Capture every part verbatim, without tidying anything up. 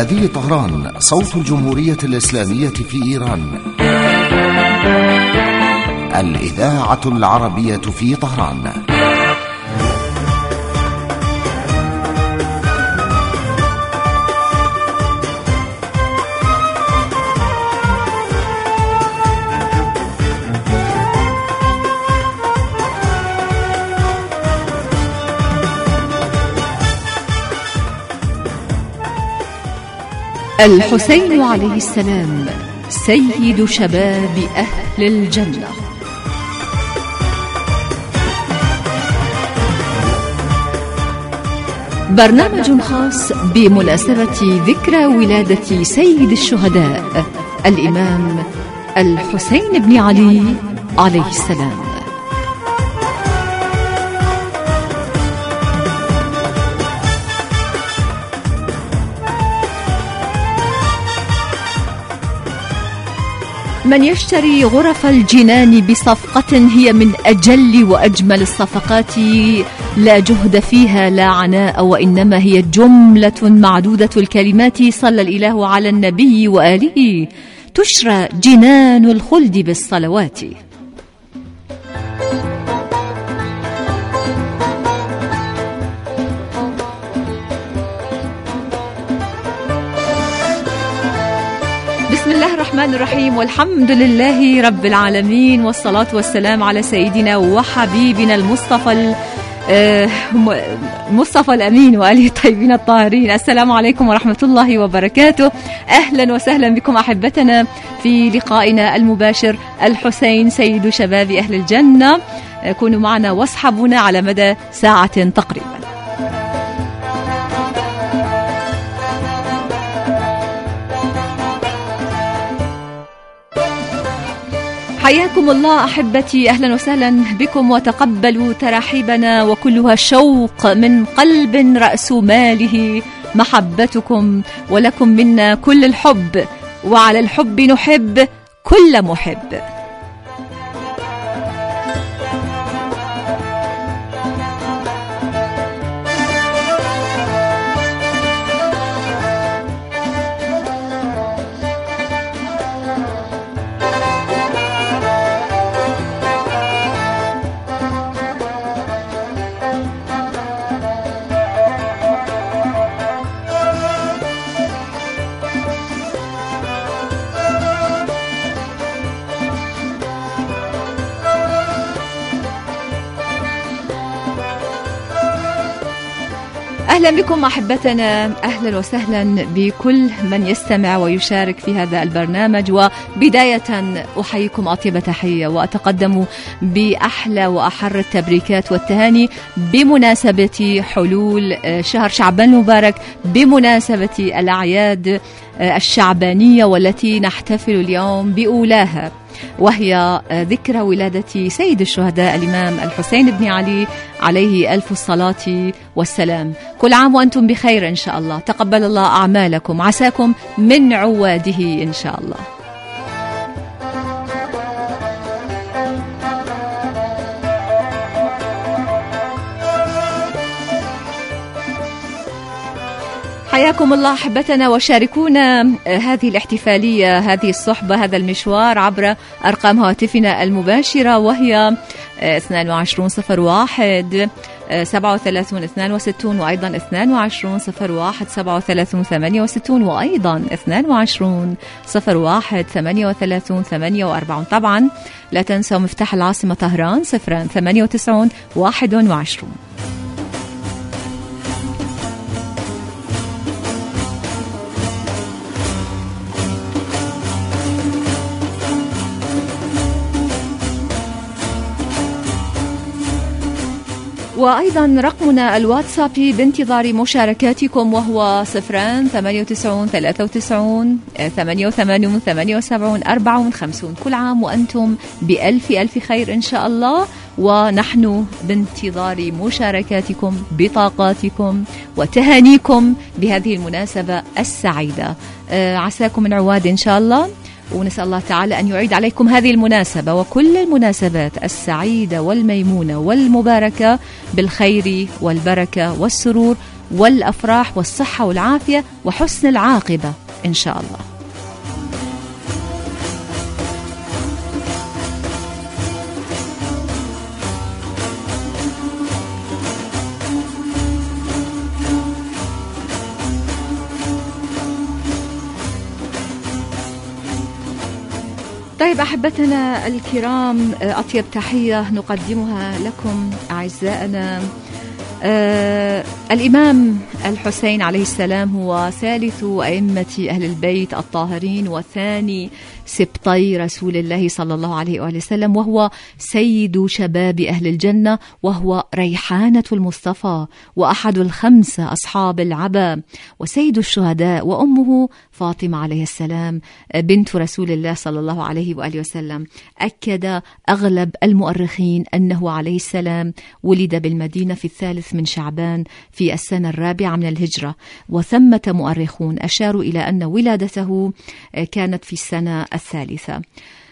هذه طهران، صوت الجمهورية الإسلامية في إيران، الإذاعة العربية في طهران. الحسين عليه السلام سيد شباب أهل الجنة. برنامج خاص بمناسبة ذكرى ولادة سيد الشهداء الإمام الحسين بن علي عليه السلام. من يشتري غرف الجنان بصفقة هي من أجل وأجمل الصفقات، لا جهد فيها لا عناء، وإنما هي جملة معدودة الكلمات. صلى الإله على النبي وآله، تشرى جنان الخلد بالصلوات. بسم الله الرحمن الرحيم، والحمد لله رب العالمين، والصلاة والسلام على سيدنا وحبيبنا المصطفى المصطفى الأمين وآله الطيبين الطاهرين. السلام عليكم ورحمة الله وبركاته. أهلا وسهلا بكم أحبتنا في لقائنا المباشر الحسين سيد شباب أهل الجنة. كونوا معنا واصحبونا على مدى ساعة تقريبا. حياكم الله أحبتي، أهلا وسهلا بكم، وتقبلوا ترحيبنا وكلها شوق من قلب رأس ماله محبتكم، ولكم منا كل الحب، وعلى الحب نحب كل محب. أهلا بكم أحبتنا، أهلا وسهلا بكل من يستمع ويشارك في هذا البرنامج. وبداية أحييكم أطيب تحية، وأتقدم بأحلى وأحر التبريكات والتهاني بمناسبة حلول شهر شعبان المبارك، بمناسبة الأعياد الشعبانية والتي نحتفل اليوم بأولاها، وهي ذكرى ولادة سيد الشهداء الإمام الحسين بن علي عليه ألف الصلاة والسلام. كل عام وأنتم بخير إن شاء الله، تقبل الله أعمالكم، عساكم من عواده إن شاء الله. حياكم الله أحبتنا، وشاركونا هذه الاحتفالية، هذه الصحبة، هذا المشوار عبر أرقام هواتفنا المباشرة، وهي اثنين وعشرين صفر واحد سبعة وثلاثين اثنين وستين، وأيضا اثنين وعشرين صفر واحد سبعة وثلاثين ثمانية وستين، وأيضا اثنين وعشرين صفر واحد ثمانية وثلاثين ثمانية وأربعين. طبعا لا تنسوا مفتاح العاصمة طهران صفران ثمانية وتسعين واحد وعشرين. وأيضا رقمنا الواتسابي بانتظار مشاركاتكم، وهو صفران ثمانية وتسعين ثلاثة وتسعين ثمانية وثمانين ثمانية وسبعين أربعة وخمسين. كل عام وأنتم بألف ألف خير إن شاء الله، ونحن بانتظار مشاركاتكم، بطاقاتكم وتهانيكم بهذه المناسبة السعيدة. عساكم من عواد إن شاء الله، ونسأل الله تعالى أن يعيد عليكم هذه المناسبة وكل المناسبات السعيدة والميمونة والمباركة بالخير والبركة والسرور والأفراح والصحة والعافية وحسن العاقبة إن شاء الله. طيب أحبتنا الكرام، أطيب تحية نقدمها لكم أعزائنا. آه الإمام الحسين عليه السلام هو ثالث أئمة أهل البيت الطاهرين وثاني سبطي رسول الله صلى الله عليه وآله وسلم، وهو سيد شباب أهل الجنة، وهو ريحانة المصطفى وأحد الخمسة أصحاب العبا وسيد الشهداء، وأمه فاطمة عليه السلام بنت رسول الله صلى الله عليه وآله وسلم. أكد أغلب المؤرخين أنه عليه السلام ولد بالمدينة في الثالث من شعبان في السنة الرابعة من الهجرة، وثمة مؤرخون أشاروا إلى أن ولادته كانت في السنة الثالثة.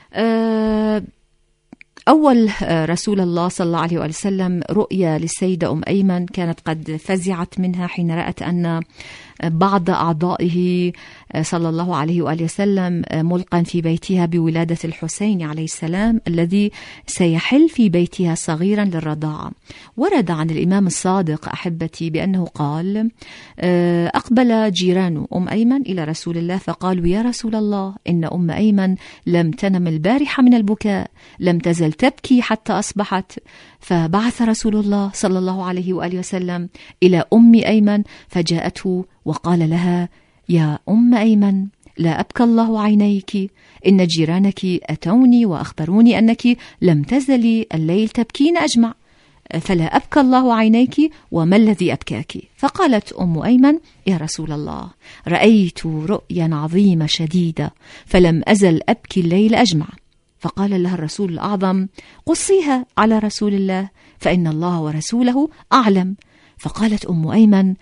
أول رسول الله صلى الله عليه وسلم رؤيا للسيدة أم أيمن كانت قد فزعت منها حين رأت أن بعض أعضائه صلى الله عليه وآله وسلم ملقا في بيتها بولادة الحسين عليه السلام الذي سيحل في بيتها صغيرا للرضاعة. ورد عن الإمام الصادق أحبتي بأنه قال: أقبل جيران أم أيمن إلى رسول الله فقالوا: يا رسول الله، إن أم أيمن لم تنم البارحة من البكاء، لم تزل تبكي حتى أصبحت. فبعث رسول الله صلى الله عليه وآله وسلم إلى أم أيمن فجاءته وقال لها: يا أم أيمن، لا أبكى الله عينيك، إن جيرانك أتوني وأخبروني أنك لم تزلي الليل تبكين أجمع، فلا أبكى الله عينيك، وما الذي أبكاك؟ فقالت أم أيمن: يا رسول الله، رأيت رؤيا عظيمة شديدة فلم أزل أبكي الليل أجمع. فقال لها الرسول الأعظم: قصيها على رسول الله فإن الله ورسوله أعلم. فقالت أم أيمن: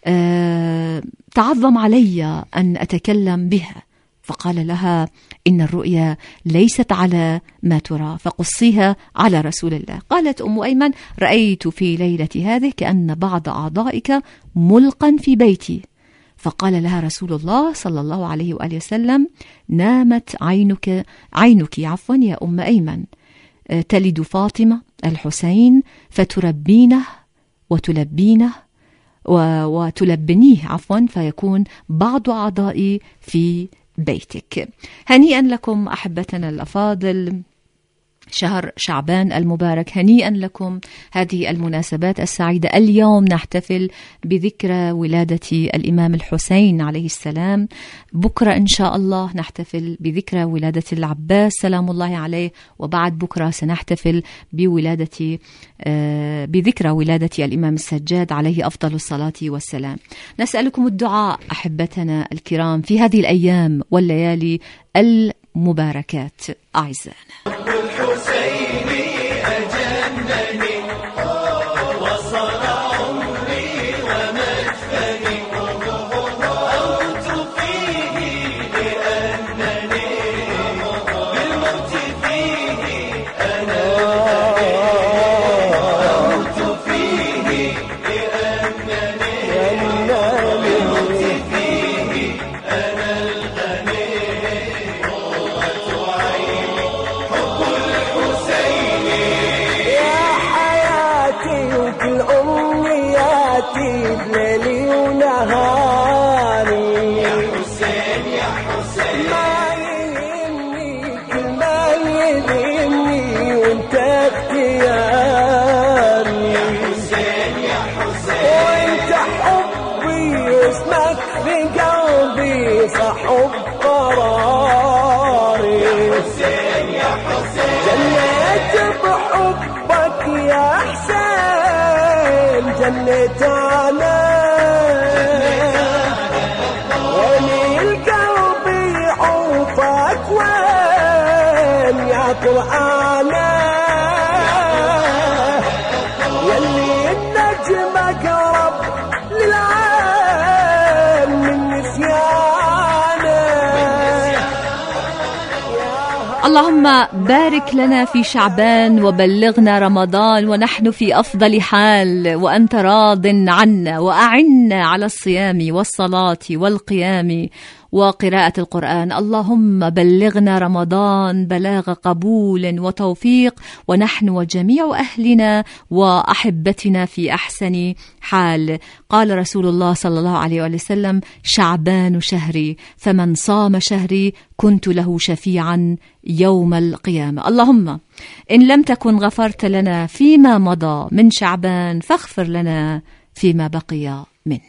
أه تعظم علي أن أتكلم بها. فقال لها: إن الرؤيا ليست على ما ترى، فقصيها على رسول الله. قالت أم أيمن: رأيت في ليلة هذه كأن بعض أعضائك ملقا في بيتي. فقال لها رسول الله صلى الله عليه وآله وسلم: نامت عينك عينك عفوا يا أم أيمن، تلد فاطمة الحسين فتربينه وتلبينه وتلبنيه عفوا فيكون بعض أعضائي في بيتك. هنيئا لكم أحبتنا الأفاضل، شهر شعبان المبارك، هنيئا لكم هذه المناسبات السعيدة. اليوم نحتفل بذكرى ولادة الإمام الحسين عليه السلام، بكرة إن شاء الله نحتفل بذكرى ولادة العباس سلام الله عليه، وبعد بكرة سنحتفل بولادة بذكرى ولادة الإمام السجاد عليه أفضل الصلاة والسلام. نسألكم الدعاء أحبتنا الكرام في هذه الأيام والليالي المباركات أعزائنا. اللهم بارك لنا في شعبان وبلغنا رمضان ونحن في أفضل حال وأنت راض عنا، وأعنا على الصيام والصلاة والقيام وقراءة القرآن. اللهم بلغنا رمضان بلاغ قبول وتوفيق، ونحن وجميع أهلنا وأحبتنا في أحسن حال. قال رسول الله صلى الله عليه وسلم: شعبان شهري، فمن صام شهري كنت له شفيعا يوم القيامة. اللهم إن لم تكن غفرت لنا فيما مضى من شعبان فاغفر لنا فيما بقي منه.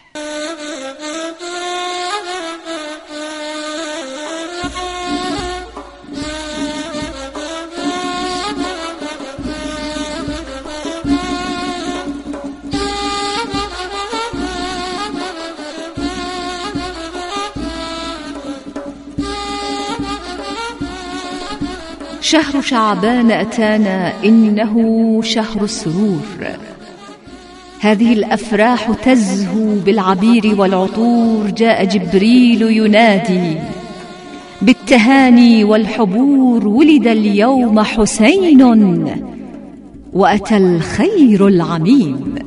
شهر شعبان أتانا، إنه شهر السرور. هذه الأفراح تزهو بالعبير والعطور. جاء جبريل ينادي بالتهاني والحبور. ولد اليوم حسين وأتى الخير العميم.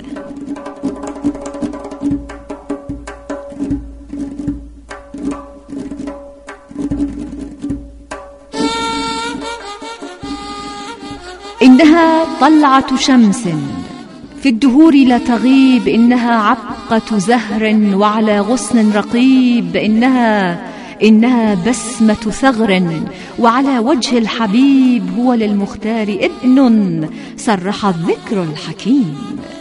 إنها طلعة شمس في الدهور لا تغيب. إنها عبقة زهر وعلى غصن رقيب. إنها إنها بسمة ثغر وعلى وجه الحبيب. هو للمختار ابن صرح الذكر الحكيم.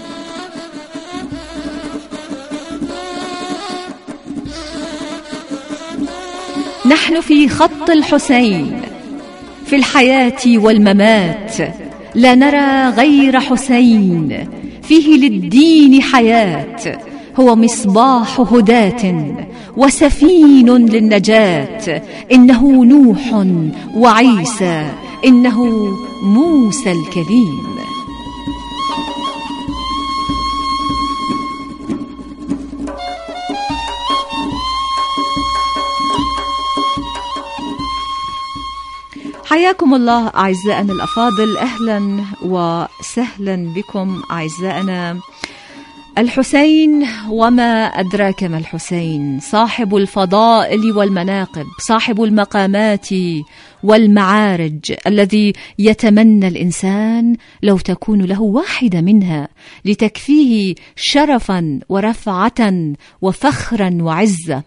نحن في خط الحسين في الحياة والممات. لا نرى غير حسين، فيه للدين حياة. هو مصباح هداة وسفين للنجاة. إنه نوح وعيسى، إنه موسى الكليم. حياكم الله أعزائنا الأفاضل، أهلا وسهلا بكم أعزائنا. الحسين وما أدراك ما الحسين، صاحب الفضائل والمناقب، صاحب المقامات والمعارج، الذي يتمنى الإنسان لو تكون له واحدة منها لتكفيه شرفا ورفعة وفخرا وعزة.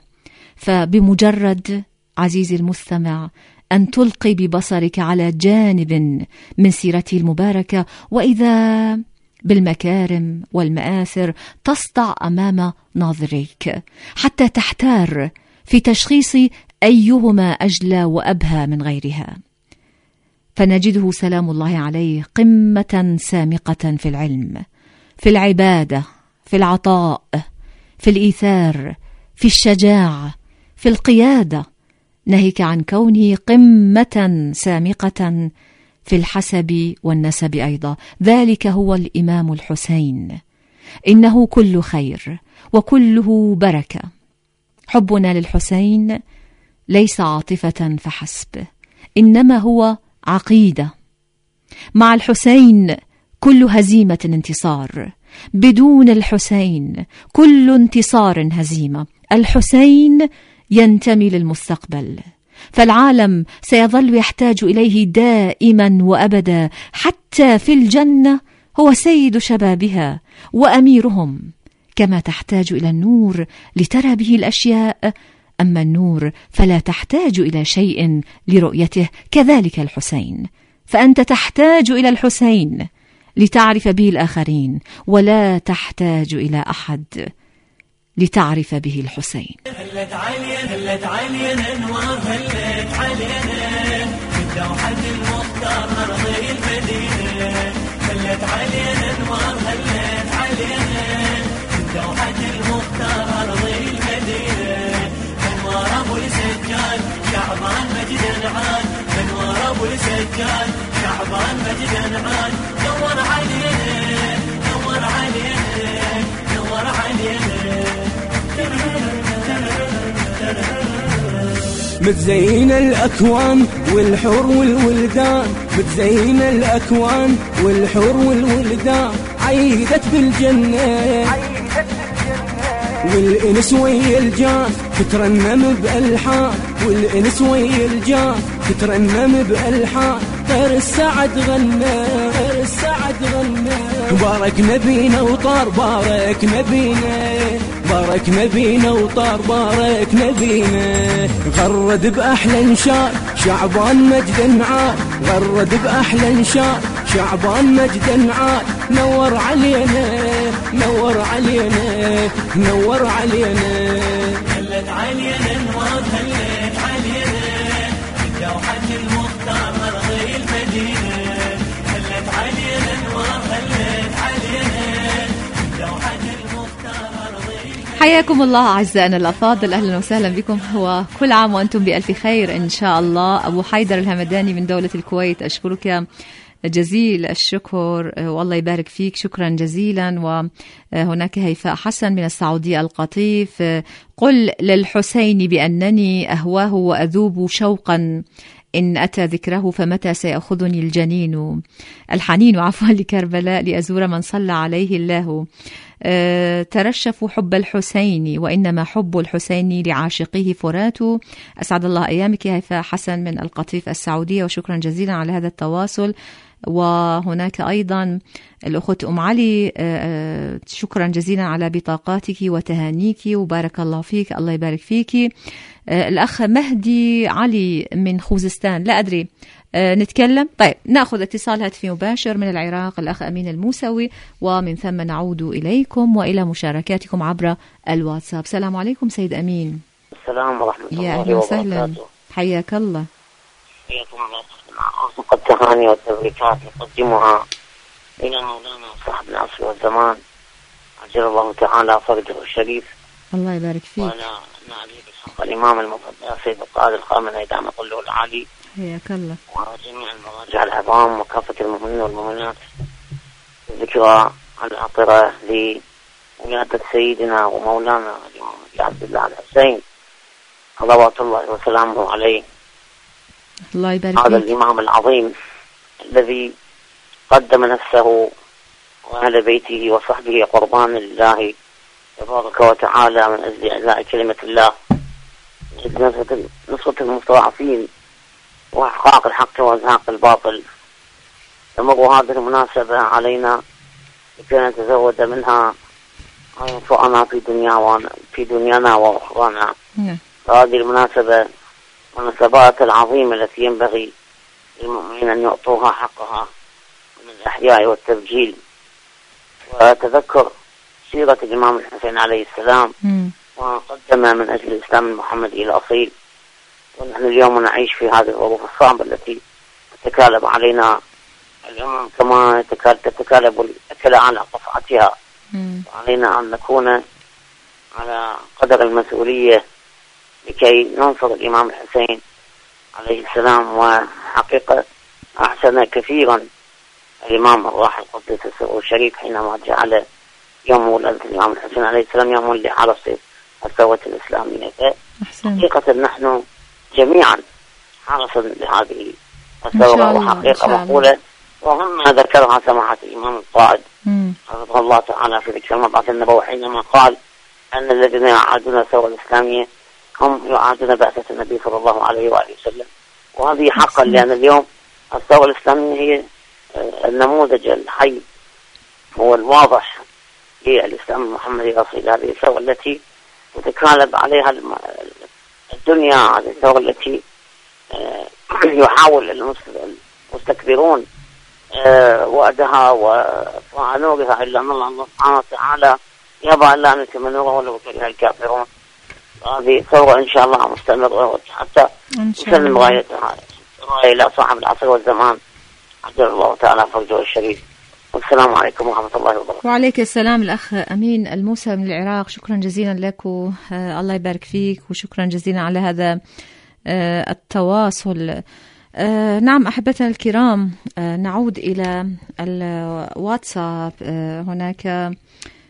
فبمجرد عزيزي المستمع أن تلقي ببصرك على جانب من سيرته المباركة، وإذا بالمكارم والمآثر تسطع أمام ناظريك حتى تحتار في تشخيص أيهما أجلى وأبهى من غيرها. فنجده سلام الله عليه قمة سامقة في العلم، في العبادة، في العطاء، في الإيثار، في الشجاعة، في القيادة، ناهيك عن كونه قمة سامقة في الحسب والنسب أيضا. ذلك هو الإمام الحسين. إنه كل خير وكله بركة. حبنا للحسين ليس عاطفة فحسب، إنما هو عقيدة. مع الحسين كل هزيمة انتصار، بدون الحسين كل انتصار هزيمة. الحسين ينتمي للمستقبل، فالعالم سيظل يحتاج إليه دائما وأبدا. حتى في الجنة هو سيد شبابها وأميرهم، كما تحتاج إلى النور لترى به الأشياء، أما النور فلا تحتاج إلى شيء لرؤيته. كذلك الحسين، فأنت تحتاج إلى الحسين لتعرف به الآخرين، ولا تحتاج إلى أحد لتعرف به الحسين. هلت علينا هلت علينا انوار، هلت علينا من دوحة المختار أرض المدينة. هلت علينا انوار، هلت علينا من دوحة المختار أرض المدينة. انوار أبو السجاد شعبان مجد نعاد، انوار أبو السجاد شعبان مجد نعاد. نور علينا نور علينا نور علينا. متزين الأكوان والحور والولدان، متزين الأكوان والحور والولدان، عيدت بالجنة والإنس ويا الجان تترنم بألحان، والإنس ويا الجان تترنم بألحان، طير السعد غنى، طير السعد غنى، بارك نبينا وطار بارك نبينا، بارك نبينا وطار بارك نبينا، غرد بأحلى نشاط شعبان مجد عال، غرد بأحلى نشاط شعبان مجد عال، نور علينا نور علينا نور علينا، هلت علينا انوار هلت علينا، دوحة المختار مرضي المدينة، هلت علينا انوار هلت علينا، دوحة المختار مرضي المدينة. حياكم الله أعزائنا الأفاضل، أهلا وسهلا بكم، وكل عام وأنتم بألف خير إن شاء الله. أبو حيدر الهمداني من دولة الكويت، أشكرك جزيل الشكر والله يبارك فيك، شكرا جزيلا. وهناك هيفاء حسن من السعودية القطيف، قل للحسين بأنني أهواه وأذوب شوقا إن أتى ذكره، فمتى سيأخذني الجنين الحنين عفوا لكربلاء لأزور من صلى عليه الله، أه ترشفوا حب الحسين وإنما حب الحسين لعاشقيه فرات. أسعد الله أيامك يا هيفاء حسن من القطيف السعودية، وشكرا جزيلا على هذا التواصل. وهناك أيضا الأخت أم علي، أه شكرا جزيلا على بطاقاتك وتهانيك وبارك الله فيك، الله يبارك فيك. أه الأخ مهدي علي من خوزستان، لا أدري أه نتكلم. طيب نأخذ اتصال هاتفي مباشر من العراق، الأخ أمين الموسوي، ومن ثم نعود إليكم وإلى مشاركاتكم عبر الواتساب. السلام عليكم سيد أمين. السلام ورحمة الله يا وبركاته. أهلا وسهلا، حياك الله. حياكم الله. أرزق التهاني والتبريكات نقدمها إلى مولانا صاحب العصر والزمان، عجل الله تعالى فرجه الشريف، الله يبارك فيك. ولا نعلي بحق الإمام المفضل سيد القائد الخامنئي دام ظله العالي، حياك الله، وجميع المراجع العظام وكافة المؤمنين والمؤمنات، ذكرى العطرة لولادة سيدنا ومولانا الإمام عبد الله الحسين صلوات الله وسلامه عليه. الله يبارك هذا فيك. الإمام العظيم الذي قدم نفسه وأهل بيته وصحبه قربان لله تبارك وتعالى من أجل إعلاء كلمة الله، من أجل نصرة المستضعفين وإحقاق الحق وإزهاق الباطل. تمر هذه المناسبة علينا لكي نتزود منها وينفعنا في دنيا في دنيانا وأخرانا. هذه المناسبة والمناسبات العظيمة التي ينبغي للمؤمنين أن يعطوها حقها من الإحياء والتبجيل وتذكر سيرة الإمام الحسين عليه السلام وقدم من أجل الإسلام المحمدي الأصيل. ونحن اليوم نعيش في هذه الظروف الصعبة التي تتكالب علينا الأمم كما تتكالب الأكل على قطعتها، وعلينا أن نكون على قدر المسؤولية لكي ننصر الإمام الحسين عليه السلام. وحقيقة أحسن كثيرا الإمام الراحل قدس سره الشريف حينما جعل يوم ولادة الإمام الحسين عليه السلام يوم لحرص الثورة الإسلامية. حقيقة نحن جميعا حرصا لهذه الثورة، وحقيقة مقولة وهم ذكرها سماحة الإمام القائد حفظه الله تعالى في ذكر المبعث النبوي حينما قال أن الذين يعادون الثورة الإسلامية هم يعادون بعثة النبي صلى الله عليه وآله وسلم. وهذه حقا، لأن اليوم الثورة الإسلامية هي النموذج الحي هو الواضح للإسلام المحمدي الأصيل. هذه الثورة التي تتكالب عليها الدنيا، هذه الثورة التي يحاول المستكبرون وعدها ونورها، إلا أن الله سبحانه وتعالى يبقى ألا أن يتم نوره ولو كره الكافرون. هذه ثورة إن شاء الله مستمرة حتى تسلم غايتها إلى صاحب العصر والزمان عجل الله تعالى فرجه الشريف. والسلام عليكم ورحمة الله وبركاته. وعليك السلام الأخ أمين الموسى من العراق، شكرا جزيلا لك والله يبارك فيك، وشكرا جزيلا على هذا التواصل. نعم أحبتنا الكرام، نعود إلى الواتساب. هناك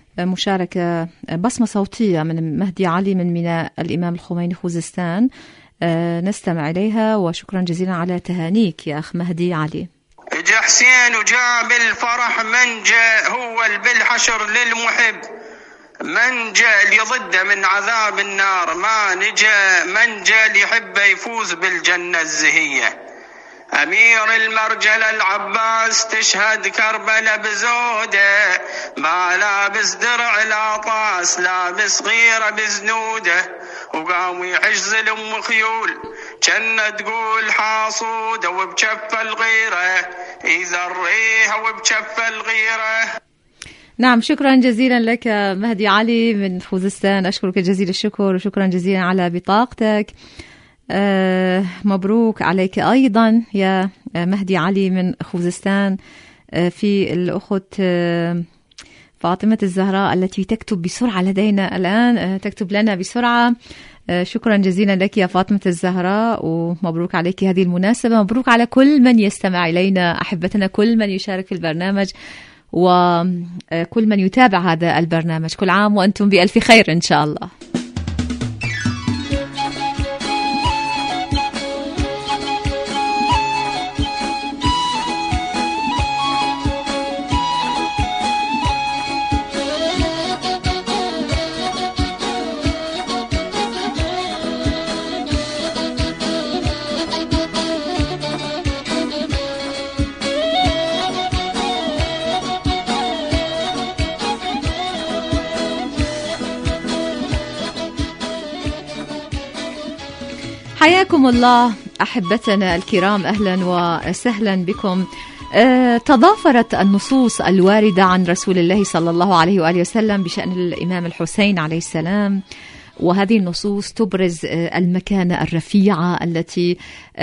مشاركة بصمة صوتية من مهدي علي من ميناء الإمام الخميني خوزستان. نستمع إليها. وشكرا جزيلا على تهانيك يا أخ مهدي علي. اجا حسين وجاب الفرح من جاء هو بالحشر للمحب، من جاء ليضد من عذاب النار ما نجا، من جاء ليحبه يفوز بالجنة الزهية. أمير المرجل العباس تشهد كربلة بزوده، ما لابس درع لا طاس لابس غيره بزنوده، وقام يحجز الأم خيول كان تقول حاصوده، وبجف الغيرة إذا الريها وبجف الغيرة. نعم، شكرا جزيلا لك مهدي علي من خوزستان، أشكرك جزيل الشكر وشكرا جزيلا على بطاقتك. آه مبروك عليك أيضا يا مهدي علي من خوزستان. آه في الأخت آه فاطمة الزهراء التي تكتب بسرعة لدينا الآن، آه تكتب لنا بسرعة. آه شكرا جزيلا لك يا فاطمة الزهراء، ومبروك عليك هذه المناسبة. مبروك على كل من يستمع إلينا، أحبتنا كل من يشارك في البرنامج وكل من يتابع هذا البرنامج. كل عام وأنتم بألف خير إن شاء الله. حياكم الله أحبتنا الكرام، أهلا وسهلا بكم. أه تضافرت النصوص الواردة عن رسول الله صلى الله عليه وآله وسلم بشأن الإمام الحسين عليه السلام، وهذه النصوص تبرز المكانة الرفيعة التي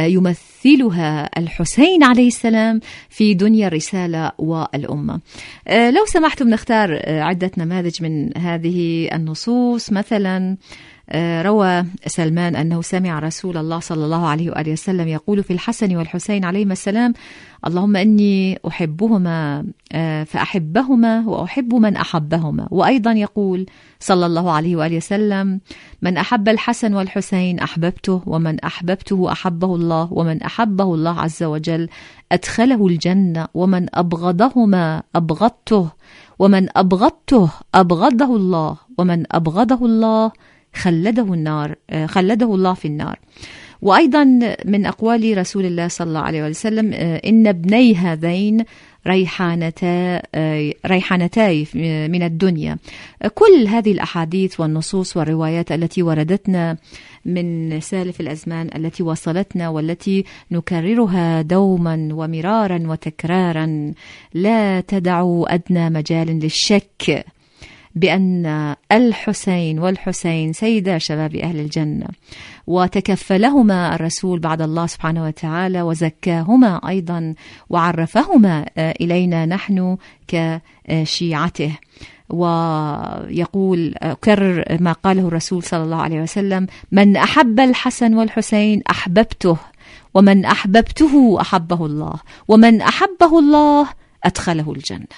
يمثلها الحسين عليه السلام في دنيا الرسالة والأمة. لو سمحتم نختار عدة نماذج من هذه النصوص. مثلا روى سلمان أنه سمع رسول الله صلى الله عليه وآله وسلم يقول في الحسن والحسين عليهما السلام: اللهم إني أحبهما فأحبهما وأحب من أحبهما. وأيضا يقول صلى الله عليه وآله وسلم: من أحب الحسن والحسين أحببته، ومن أحببته أحبه الله، ومن أحبه الله عز وجل أدخله الجنة، ومن أبغضهما أبغضته، ومن أبغضته أبغضه الله، ومن أبغضه الله خلده النار خلده الله في النار. وأيضا من أقوال رسول الله صلى الله عليه وسلم: إن ابني هذين ريحانتا ريحانتاي من الدنيا. كل هذه الأحاديث والنصوص والروايات التي وردتنا من سالف الأزمان التي وصلتنا والتي نكررها دوما ومرارا وتكرارا لا تدع أدنى مجال للشك بأن الحسين والحسين سيدا شباب أهل الجنة، وتكفلهما الرسول بعد الله سبحانه وتعالى وزكاهما أيضا وعرفهما إلينا نحن كشيعته. ويقول كرر ما قاله الرسول صلى الله عليه وسلم: من أحب الحسن والحسين أحببته، ومن أحببته أحبه الله، ومن أحبه الله أدخله الجنة.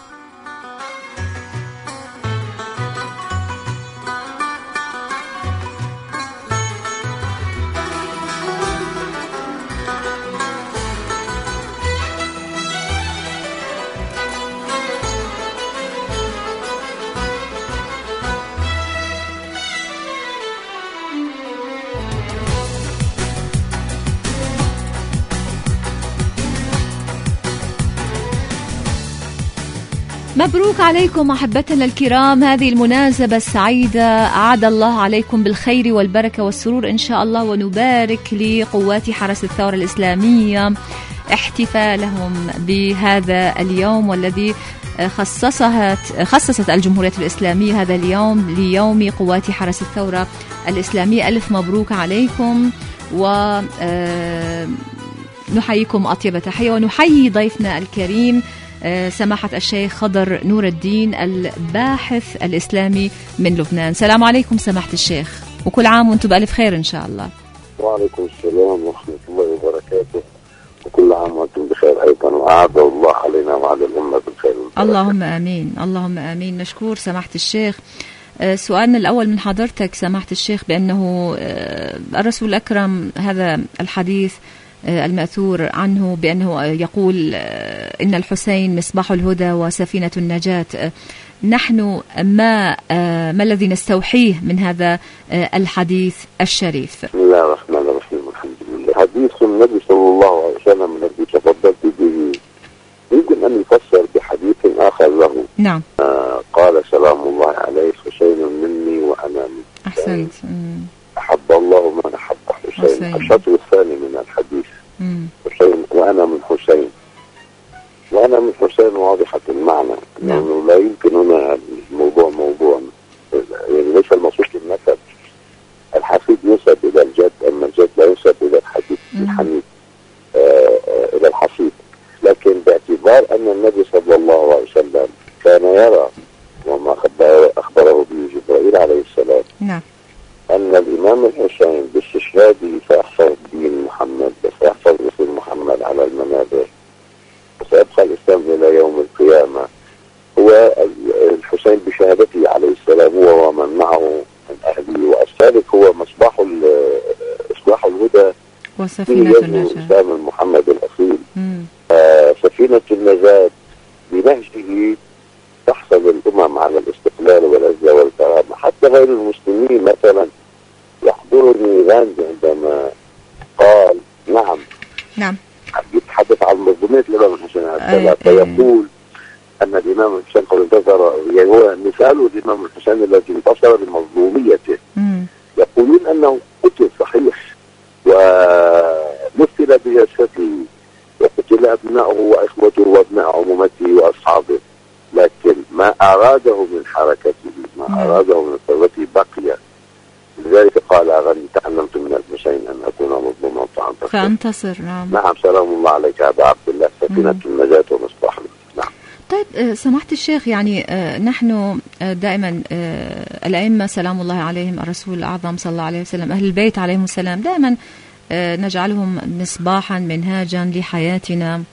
مبروك عليكم أحبتنا الكرام، هذه المناسبة السعيدة أعاد الله عليكم بالخير والبركة والسرور إن شاء الله. ونبارك لقوات حرس الثورة الإسلامية احتفالهم بهذا اليوم، والذي خصصت خصصت الجمهورية الإسلامية هذا اليوم ليوم قوات حرس الثورة الإسلامية. ألف مبروك عليكم، ونحييكم أطيب تحية، ونحيي ضيفنا الكريم سماحة الشيخ خضر نور الدين الباحث الإسلامي من لبنان. السلام عليكم سماحة الشيخ، وكل عام وانتم بألف خير إن شاء الله. وعليكم السلام ورحمة الله وبركاته، وكل عام وانتم بخير أيضا، وأعاد الله علينا وعلى الأمة بالخير والبركة. اللهم آمين، اللهم آمين. نشكر سماحة الشيخ. سؤالنا الأول من حضرتك سماحة الشيخ بأنه الرسول الأكرم هذا الحديث المأثور عنه بأنه يقول إن الحسين مصباح الهدى وسفينة النجاة، نحن ما ما الذي نستوحيه من هذا الحديث الشريف؟ بسم الله الرحمن الرحيم. الحمد لله. حديث النبي صلى الله عليه وسلم الذي تفضلت به يمكن أن يفسر بحديث آخر له. نعم. آه قال سلام الله عليه حسين مني وأنا منك. أحسنت. أحب الله من أحب حسين. الشطر الثاني من الحديث. مم. حسين وأنا من حسين، وأنا من حسين واضحة المعنى. نعم. يعني لا يمكن هنا الموضوع موضوع يعني ليس المقصود النسب. الحفيد ينسب إلى الجد، أما الجد لا ينسب إلى الحديث الحميد آه إلى الحفيد. لكن باعتبار أن النبي صلى الله عليه وسلم كان يرى وما أخبره به جبرائيل عليه السلام. نعم. أن الإمام الحسين باستشهاده سيحفظ دين محمد وسيحفظ رسول محمد على المنابر وسيبقى الإسلام إلى يوم القيامة. هو الحسين بشهادته عليه السلام هو ومن معه من أهله وأصحابه هو مصباح إصلاح الهدى وسفينة النجاة الإسلام المحمد الأصيل. آه سفينة النجاة بنهجه تحصل الأمم على الاستقلال والعزة والكرامة. حتى غير المسلمين مثلا يحضرني غاندي عندما قال نعم نعم يتحدث عن منظومية الإمام الحسين عليه السلام فيقول أن الإمام الحسين قد انتصر، يعني هو مثال الإمام الحسين الذي انتصر بمظلوميته. يقولون أنه قتل صحيح ومثل بجسده وقتل أبنائه وإخوته وأبناء عمومته وأصحابه، لكن ما أراده من حركته ما أراده من ثروته بقي. لذلك قال غني تعلمت من الحسين أن أكون مظلوما فأنتصر. فأنتصر. نعم. نعم. سلام الله عليك يا أبا عبد الله سفينة النجاة ومصباح. نعم. طيب سماحة الشيخ، يعني نحن دائما الأئمة سلام الله عليهم، الرسول الأعظم صلى الله عليه وسلم، أهل البيت عليهم السلام، دائما نجعلهم مصباحا منهاجا لحياتنا.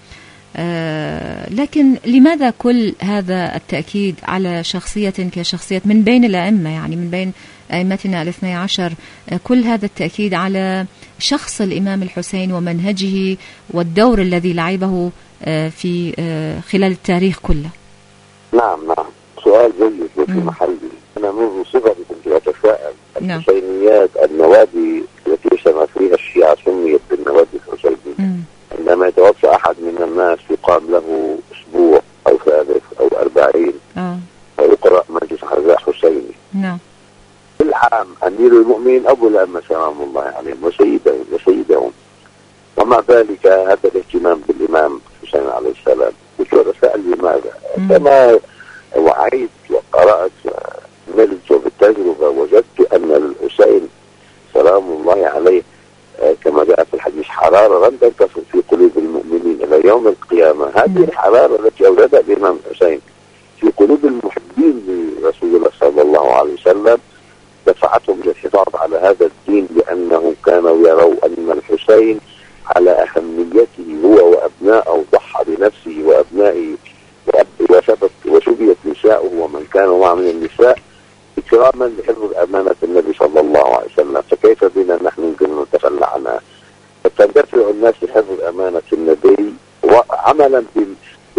لكن لماذا كل هذا التأكيد على شخصية كشخصية من بين الأئمة، يعني من بين أئمتنا الاثني عشر، كل هذا التأكيد على شخص الإمام الحسين ومنهجه والدور الذي لعبه في خلال التاريخ كله؟ نعم نعم سؤال جيد وفي محله. أنا منذ صغري كنت أتساءل الحسينيات النوادي التي يسمى فيها الشيعة سميت بالنوادي الحسينية. عندما يتوفى أحد من الناس يقام له أسبوع أو ثالث أو أربعين آه. ويقرأ مجلس عزاء حسيني. نعم. كل عام أمير المؤمنين أبو الأئمة سلام الله عليهم وسيدهم وسيدهم. ومع ذلك هذا الاهتمام بالإمام حسين عليه السلام. كنت أتساءل لماذا؟ كما وعيت وقرأت ونلت بالتجربة وجدت أن الحسين سلام الله عليه كما جاء في الحديث حرارة لن تنكسر في قلوب المؤمنين إلى يوم القيامة. هذه الحرارة التي أوجدها الإمام حسين في قلوب المحبين لرسول الله صلى الله عليه وسلم دفعتهم للحفاظ على هذا الدين، لأنه كانوا يروا أن الحسين على أهميته هو وأبنائه ضحى بنفسه وأبنائه وثبت وشبيت نساؤه ومن كانوا معه من النساء إكراما لحفظ أمانة النبي صلى الله عليه وسلم. فكيف بنا نحن يمكن أن نتخلى عنها؟ فتندفع الناس لحفظ أمانة النبي وعملا بال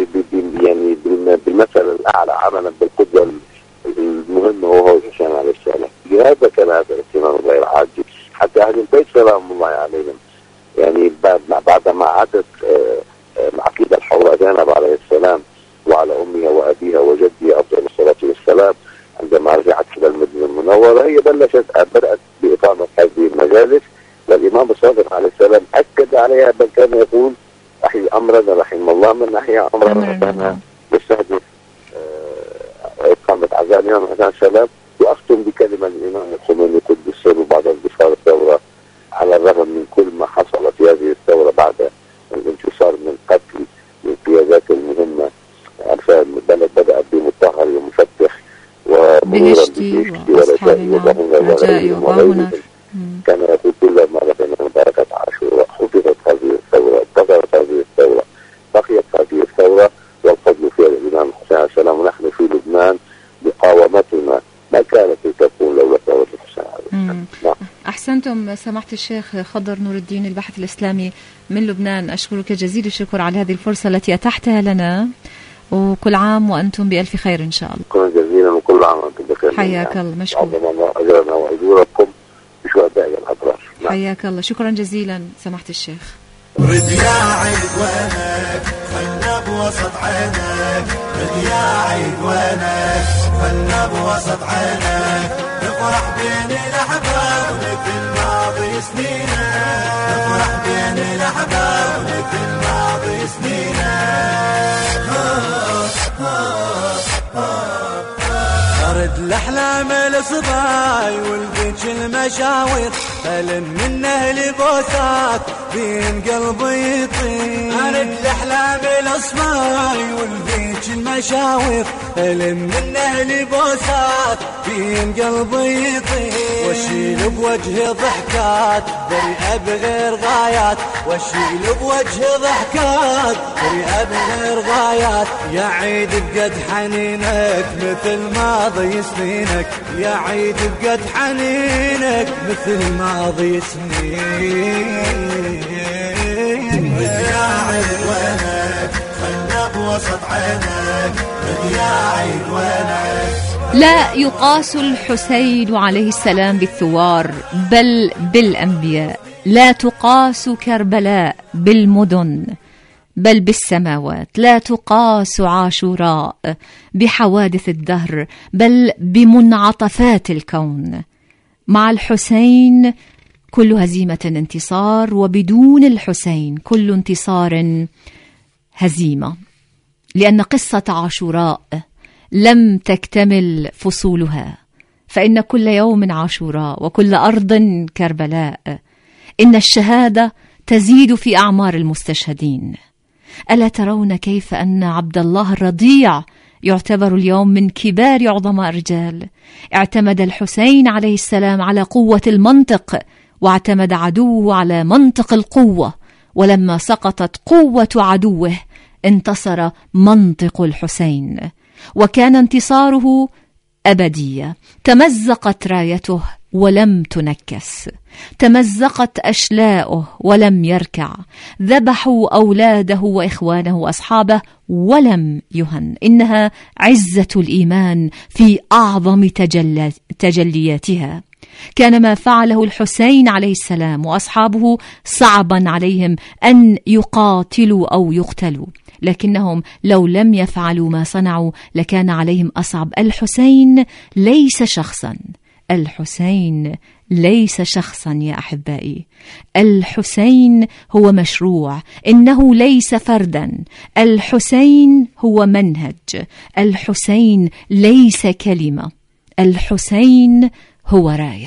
يعني بالمثل الأعلى، عملا بالقدوة المهمة وهو الحسين عليه السلام. لهذا كان هذا الاهتمام غير عادي. حتى أهل البيت سلام الله عليهم يعني بعد بعد ما عادت العقيدة الحوراء زينب عليه السلام وعلى أمها وأبيها وجدها أفضل الصلاة والسلام، عندما رجعت إلى المدينة المنورة هي بلشت بدأت بإقامة هذه المجالس، والإمام الصادق عليه السلام أكد عليها، بل كان يقول أحيي أمرنا رحم الله من أحيا أمرنا. كان يستهدف إقامة عزاء الإمام حسين السلام. وأختم بكلمة الإمام الخميني قدس سره بعد انتصار الثورة، على الرغم من كل ما حصل في هذه الثورة بعد الانتصار من قتل من قيادات المهمة، عارفة البلد بدأت بمطهر ومفتح وبهشتي وأصحابنا رجائي وهنا. كان يقول كل مرة إنه بركة عاشوراء حفظت هذه الثورة، انتظرت هذه الثورة، بقيت هذه الثورة والفضل فيها للإمام الحسين عليه السلام. ونحن في لبنان مقاومتنا ما كانت كنتم سماحة الشيخ خضر نور الدين الباحث الإسلامي من لبنان. أشكرك جزيل الشكر على هذه الفرصة التي أتحتها لنا، وكل عام وأنتم بألف خير إن شاء الله. شكرا جزيلا وكل عام وأنتم بخير. حياك الله. مشكور. عظم الله أجرنا وأجوركم بشهداء الأبرار. حياك الله. شكرا جزيلا سماحة الشيخ. رد يا عيد وينك خلنا بوسط عينك، رد يا عيد وينك خلنا بوسط عينك، نفرح بين الأحباب ونكل ماضي سنينك، نفرح بين الأحباب ونكل ماضي سنينك. أرد الأحلام الصباي والبيج المشاوير، ألم من أهل بوسات بين قلبي يطير. أرد الأحلام الصباي والبيج المشاوير، ألم من أهل بوسات بين قلبي يطير. واشيل بوجه ضحكات بريئة بغير غايات، واشيل بوجه ضحكات بريئة بغير غايات. يا عيد بقد حنينك مثل ماضي سنينك، يا عيد بقد حنينك مثل ماضي سنين. يا عيد وينك خلنا بوسط عينك، يا عيد وينك. لا يقاس الحسين عليه السلام بالثوار بل بالأنبياء، لا تقاس كربلاء بالمدن بل بالسماوات، لا تقاس عاشوراء بحوادث الدهر بل بمنعطفات الكون. مع الحسين كل هزيمة انتصار، وبدون الحسين كل انتصار هزيمة، لأن قصة عاشوراء لم تكتمل فصولها، فإن كل يوم عاشوراء وكل أرض كربلاء. إن الشهادة تزيد في أعمار المستشهدين. ألا ترون كيف أن عبد الله الرضيع يعتبر اليوم من كبار عظماء الرجال؟ اعتمد الحسين عليه السلام على قوة المنطق، واعتمد عدوه على منطق القوة، ولما سقطت قوة عدوه انتصر منطق الحسين، وكان انتصاره أبدية. تمزقت رايته ولم تنكس، تمزقت أشلاؤه ولم يركع، ذبحوا أولاده وإخوانه وأصحابه ولم يهن. إنها عزة الإيمان في أعظم تجل... تجلياتها. كان ما فعله الحسين عليه السلام وأصحابه صعبا عليهم أن يقاتلوا أو يقتلوا، لكنهم لو لم يفعلوا ما صنعوا لكان عليهم أصعب. الحسين ليس شخصا، الحسين ليس شخصا يا أحبائي، الحسين هو مشروع، إنه ليس فردا، الحسين هو منهج، الحسين ليس كلمة، الحسين هو راية.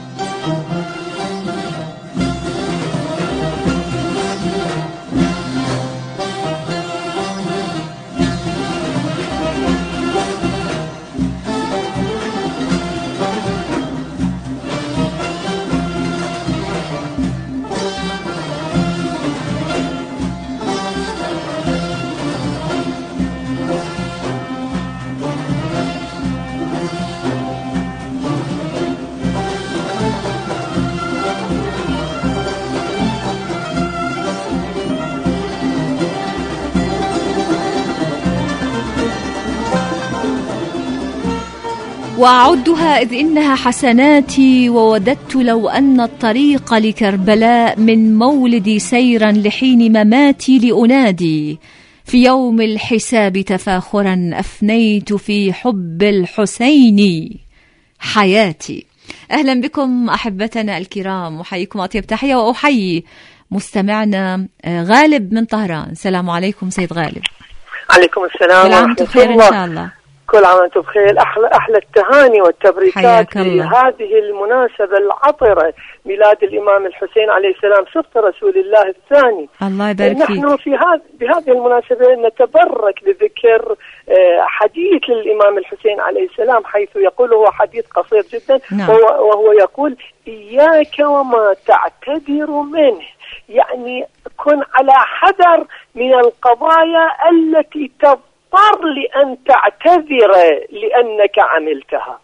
وأعدها إذ إنها حسناتي، ووددت لو أن الطريق لكربلاء من مولدي سيرا لحين مماتي لأنادي. في يوم الحساب تفاخرا أفنيت في حب الحسين حياتي. أهلا بكم أحبتنا الكرام، وحييكم أطيب تحية، وأحيي مستمعنا غالب من طهران. السلام عليكم سيد غالب. عليكم السلام. كل عام وانتم بخير إن شاء الله. كل عام وانتم بخير. أحلى أحلى التهاني والتبريكات لهذه المناسبة العطرة، ميلاد الإمام الحسين عليه السلام صفة رسول الله الثاني. الله يبارك فيك. نحن في هذا بهذه المناسبة نتبرك بذكر حديث للإمام الحسين عليه السلام، حيث يقول، هو حديث قصير جدا، نعم. وهو يقول: إياك وما تعتذر منه، يعني كن على حذر من القضايا التي تضطر لأن تعتذر لأنك عملتها.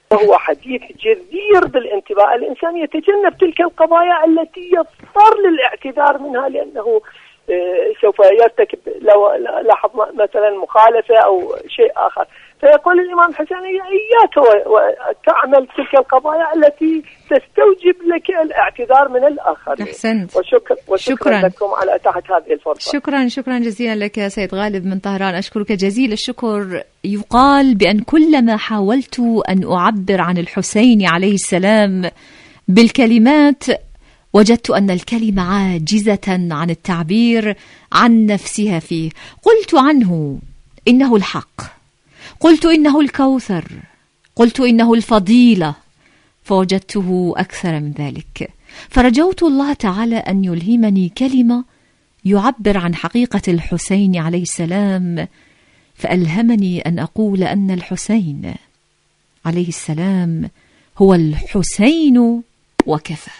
وهو حديث جدير بالانتباه. الإنسان يتجنب تلك القضايا التي يضطر للاعتذار منها، لأنه سوف يرتكب لو لاحظ مثلا مخالفة أو شيء آخر. فيقول الإمام الحسين إياك وتعمل تلك القضايا التي تستوجب لك الاعتذار من الآخرين. أحسنت. وشكرا, وشكرا لكم على إتاحة هذه الفرصة. شكرا شكرا جزيلا لك يا سيد غالب من طهران، أشكرك جزيل الشكر. يقال بأن كلما حاولت أن أعبر عن الحسين عليه السلام بالكلمات وجدت أن الكلمة عاجزة عن التعبير عن نفسها فيه. قلت عنه إنه الحق، قلت إنه الكوثر، قلت إنه الفضيلة، فوجدته أكثر من ذلك. فرجوت الله تعالى أن يلهمني كلمة يعبر عن حقيقة الحسين عليه السلام، فألهمني أن أقول أن الحسين عليه السلام هو الحسين وكفى.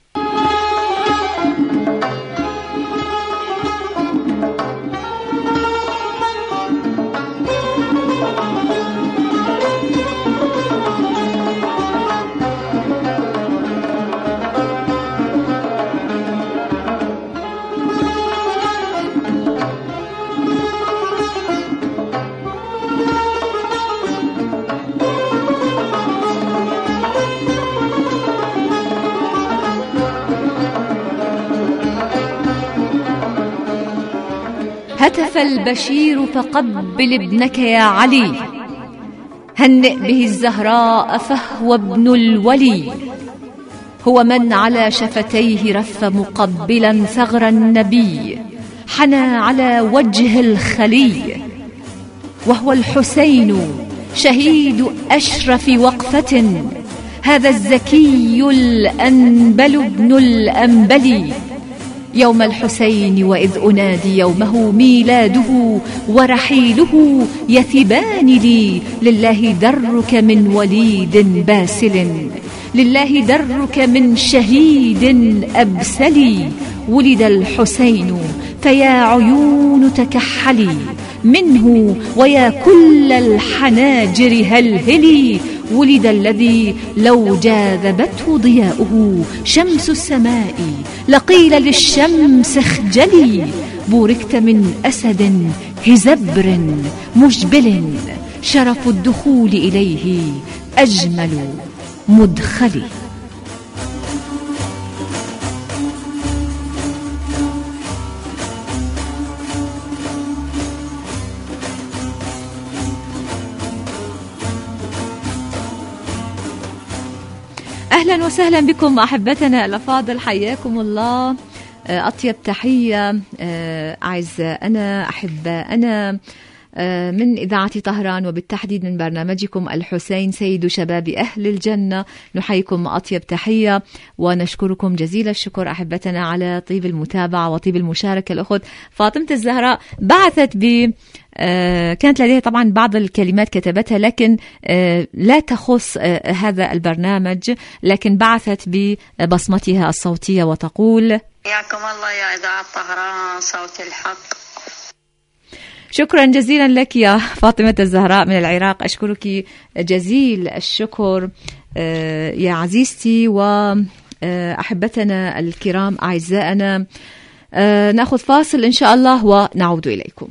هتف البشير فقبل ابنك يا علي، هنئ به الزهراء فهو ابن الولي. هو من على شفتيه رف مقبلا ثغر النبي، حنى على وجه الخلي. وهو الحسين شهيد أشرف وقفة، هذا الزكي الأنبل ابن الأنبل. يوم الحسين وإذ أنادي يومه ميلاده ورحيله، يثبان لي لله درك من وليد باسل، لله درك من شهيد أبسل. ولد الحسين فيا عيون تكحلي منه، ويا كل الحناجر هلهلي. ولد الذي لو جاذبته ضياؤه شمس السماء لقيل للشمس اخجلي. بوركت من أسد هزبر مجبل، شرف الدخول إليه أجمل مدخلي. أهلا وسهلا بكم أحبتنا الأفاضل، حياكم الله. أطيب تحية أعزائنا أحبائنا من إذاعة طهران، وبالتحديد من برنامجكم الحسين سيد شباب أهل الجنة. نحييكم أطيب تحية ونشكركم جزيل الشكر أحبتنا على طيب المتابعة وطيب المشاركة. الأخت فاطمة الزهراء بعثت ب آه كانت لديها طبعا بعض الكلمات كتبتها، لكن آه لا تخص آه هذا البرنامج، لكن بعثت ببصمتها الصوتية وتقول: حياكم الله يا إذاعة طهران صوت الحق. شكرا جزيلا لك يا فاطمة الزهراء من العراق، أشكرك جزيل الشكر آه يا عزيزتي. وأحبتنا الكرام أعزائنا، آه نأخذ فاصل إن شاء الله ونعود إليكم.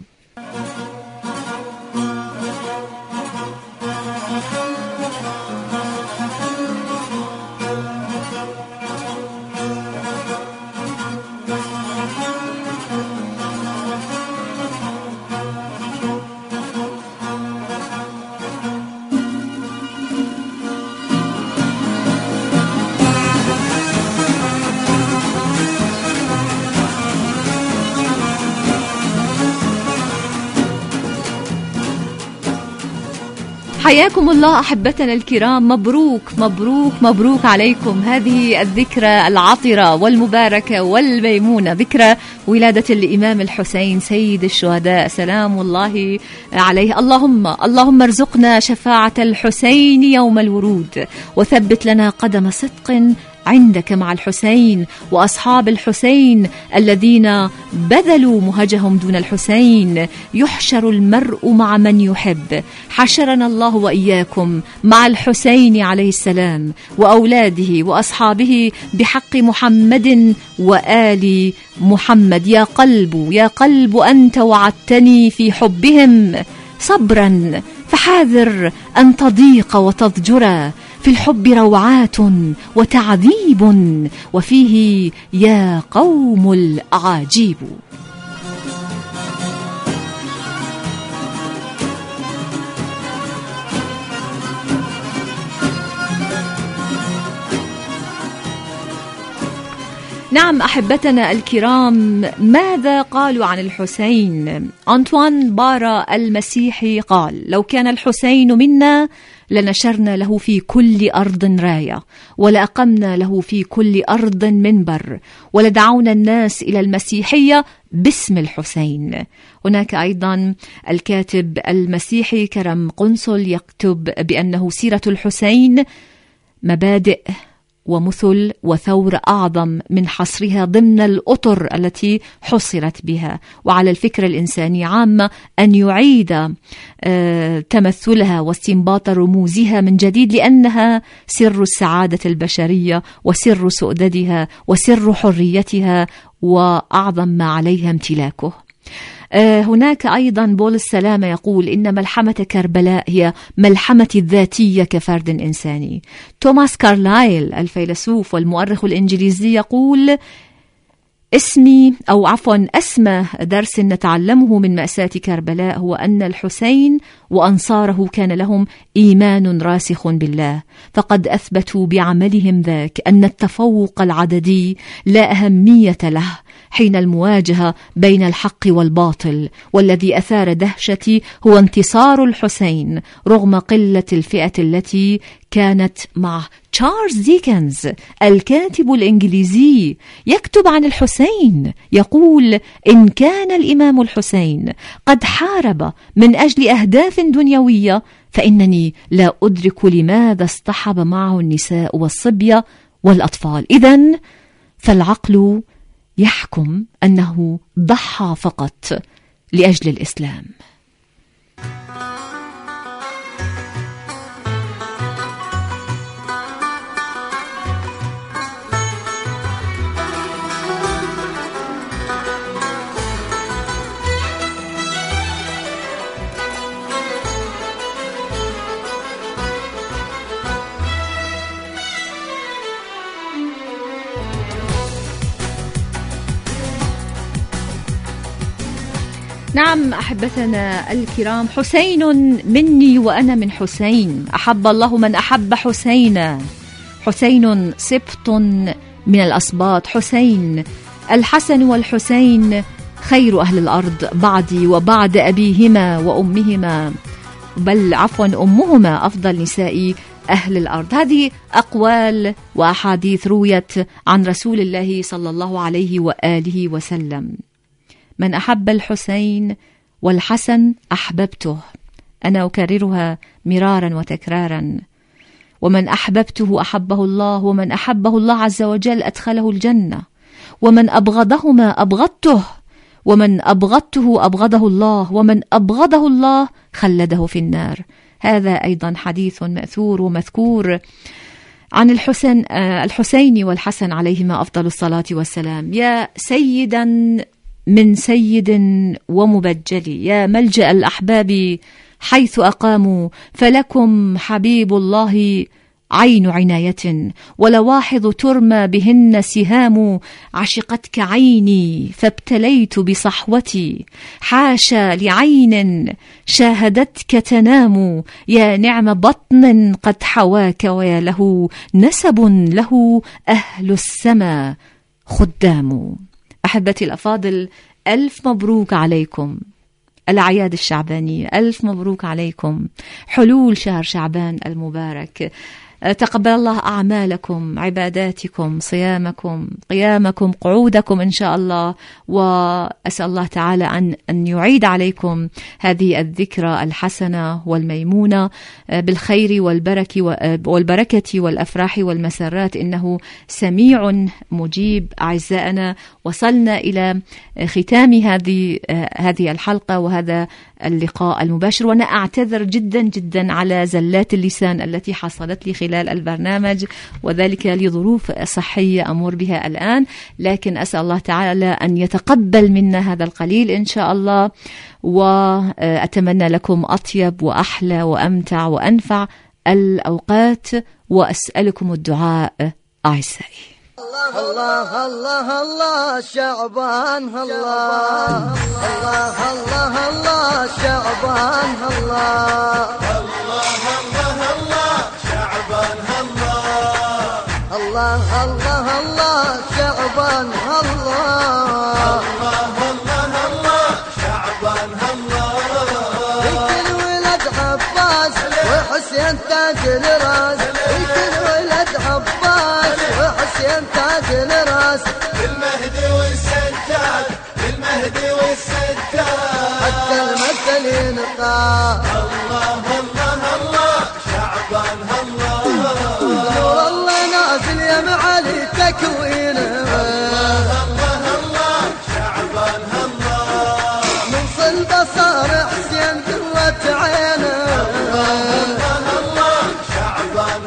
حياكم الله أحبتنا الكرام، مبروك مبروك مبروك عليكم هذه الذكرى العطرة والمباركة والميمونة، ذكرى ولادة الإمام الحسين سيد الشهداء سلام الله عليه. اللهم اللهم ارزقنا شفاعة الحسين يوم الورود، وثبت لنا قدم صدق عندك مع الحسين وأصحاب الحسين الذين بذلوا مهجهم دون الحسين. يحشر المرء مع من يحب. حشرنا الله وإياكم مع الحسين عليه السلام وأولاده وأصحابه بحق محمد وآل محمد. يا قلب يا قلب أنت وعدتني في حبهم صبرا، فحاذر أن تضيق وتضجر. في الحب روعات وتعذيب، وفيه يا قوم الأعاجيب. نعم أحبتنا الكرام، ماذا قالوا عن الحسين؟ أنطوان بارا المسيحي قال: لو كان الحسين منا لنشرنا له في كل أرض راية، ولأقمنا له في كل أرض منبر، ولدعونا الناس إلى المسيحية باسم الحسين. هناك أيضا الكاتب المسيحي كرم قنصل يكتب بأنه سيرة الحسين مبادئ ومثل وثور أعظم من حصرها ضمن الأطر التي حصرت بها، وعلى الفكر الإنساني عامة أن يعيد تمثلها واستنباط رموزها من جديد، لأنها سر السعادة البشرية وسر سؤددها وسر حريتها وأعظم ما عليها امتلاكه. هناك أيضا بول السلامة يقول: إن ملحمة كربلاء هي ملحمة الذاتية كفرد إنساني. توماس كارلايل الفيلسوف والمؤرخ الإنجليزي يقول: اسمي أو عفوا أسمى درس نتعلمه من مأساة كربلاء هو أن الحسين وأنصاره كان لهم إيمان راسخ بالله، فقد أثبتوا بعملهم ذاك أن التفوق العددي لا أهمية له حين المواجهة بين الحق والباطل، والذي أثار دهشتي هو انتصار الحسين رغم قلة الفئة التي كانت معه. تشارلز ديكنز الكاتب الإنجليزي يكتب عن الحسين يقول: إن كان الإمام الحسين قد حارب من أجل أهداف دنيوية، فإنني لا أدرك لماذا اصطحب معه النساء والصبية والأطفال. إذن فالعقل يحكم أنه ضحى فقط لأجل الإسلام. نعم أحبتنا الكرام، حسين مني وأنا من حسين، أحب الله من أحب حسينا. حسين سبط من الأسباط، حسين الحسن والحسين خير أهل الأرض بعدي وبعد أبيهما وأمهما، بل عفوا أمهما أفضل نساء أهل الأرض. هذه أقوال وأحاديث رويت عن رسول الله صلى الله عليه وآله وسلم. من أحب الحسين والحسن أحببته، أنا أكررها مرارا وتكرارا. ومن أحببته أحبه الله، ومن أحبه الله عز وجل أدخله الجنة، ومن أبغضهما أبغضته، ومن أبغضته أبغضه الله، ومن أبغضه الله خلده في النار. هذا أيضا حديث مأثور ومذكور عن الحسن الحسين والحسن عليهما أفضل الصلاة والسلام. يا سيدا من سيد ومبجل، يا ملجأ الأحباب حيث أقاموا، فلكم حبيب الله عين عناية، ولواحظ ترمى بهن سهام. عشقتك عيني فابتليت بصحوتي، حاشا لعين شاهدتك تنام. يا نعم بطن قد حواك، ويا له نسب له أهل السما خدام. أحبتي الأفاضل، ألف مبروك عليكم الأعياد الشعبانية، ألف مبروك عليكم حلول شهر شعبان المبارك. تقبل الله أعمالكم، عباداتكم، صيامكم، قيامكم، قعودكم إن شاء الله. وأسأل الله تعالى أن أن يعيد عليكم هذه الذكرى الحسنة والميمونة بالخير والبركة والبركة والأفراح والمسرات، إنه سميع مجيب. أعزائنا، وصلنا إلى ختام هذه هذه الحلقة وهذا اللقاء المباشر، وأنا أعتذر جدا جدا على زلات اللسان التي حصلت لي خلال البرنامج، وذلك لظروف صحية أمر بها الآن، لكن أسأل الله تعالى أن يتقبل منا هذا القليل إن شاء الله، وأتمنى لكم أطيب وأحلى وأمتع وأنفع الأوقات، وأسألكم الدعاء أعزائي. الله الله الله شعبان، الله الله الله الله شعبان، الله الله الله الله شعبان، الله الله الله الله شعبان، الله الله الله الله شعبان، الله لكل ولد عباس وحسين تاج الراس، لكل ولد عباس وحسين تاج الراس، المهدي والسجاد، المهدي والسجاد، حتى المثل ينقى. الله الله الله شعبان، الله نور الله نازل يا معالي تكوينه. الله الله الله شعبان، الله من صلب صار حسين قوة عينه. الله الله شعبان،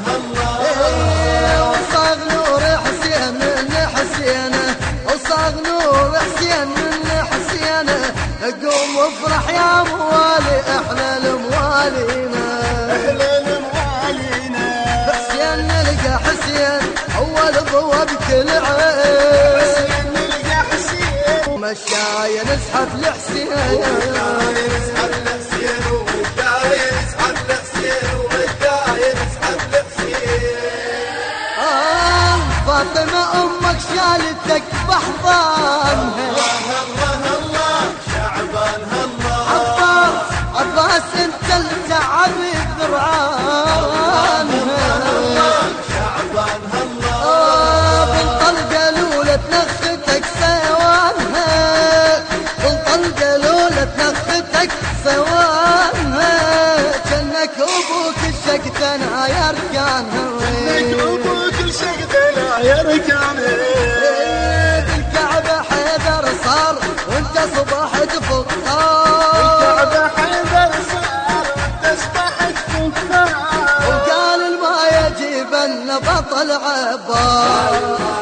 الله وصاغ نور حسين من حسينه، وصاغ نور حسين من حسينه، قوم وافرح يا موالي احنا الموالينا، احنا الموالينا، حسين نلقى حسين اول ضوى بكل عين، حسين نلقى حسين مشاي نسحب لحسين، والداي نسحب لحسين، والداي نسحب لحسين، والداي نسحب لحسين. آه فاطمة أمك شالتك بحضانها. الله الله الله شعبان، الله عباس عباس انت اللي تعب الذرعان. الله شعبان، الله آه بالطلقة لولة نختك سوانها، بالطلقة لولة نختك سوانها، جنك أبوك الشقتنا يا ركانها، جنك أبوك الشقتنا يا ركانها، بالكعبة حيدر صار وانت صبحت فقار، بالكعبة حيدر صار وانت صبحت فقار، وقال الما يجيب لنا بطل عباس.